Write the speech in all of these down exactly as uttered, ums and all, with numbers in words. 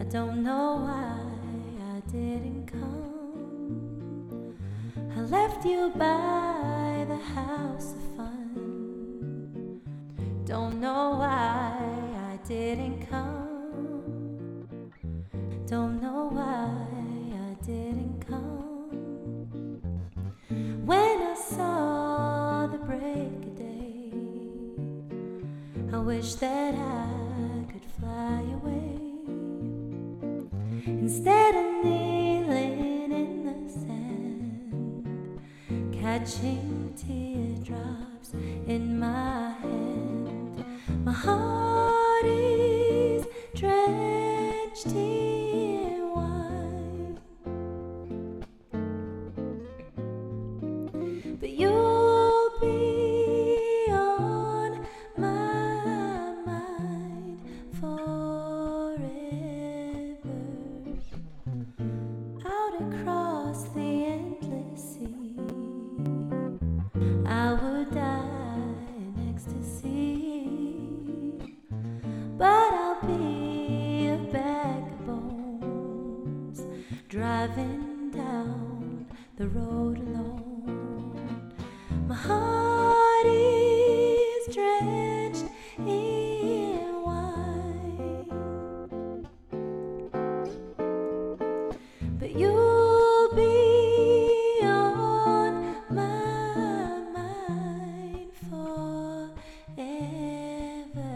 don't know why I didn't come. I left you by the house of fun. Don't know why I didn't come. Don't know why I didn't come. When I saw the break of day, I wish that I could fly away. Instead of kneeling in the sand, catching teardrops in my hand, my heart is drenched in wine. But you'll be on my mind forever. Out across the endless sea, I would die in ecstasy, but I'll be a bag of bones, driving down the road alone. My heart is drenched in wine, but you'll be on my mind forever.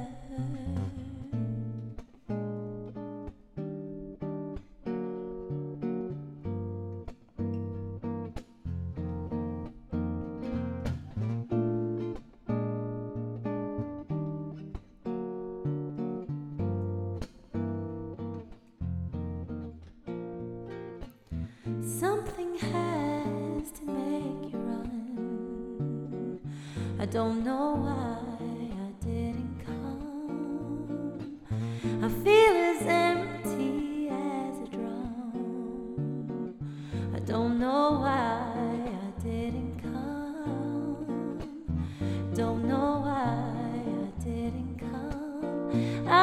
Something has to make you run. I don't know why I didn't come. I feel as empty as a drum. I don't know why I didn't come. Don't know why I didn't come. I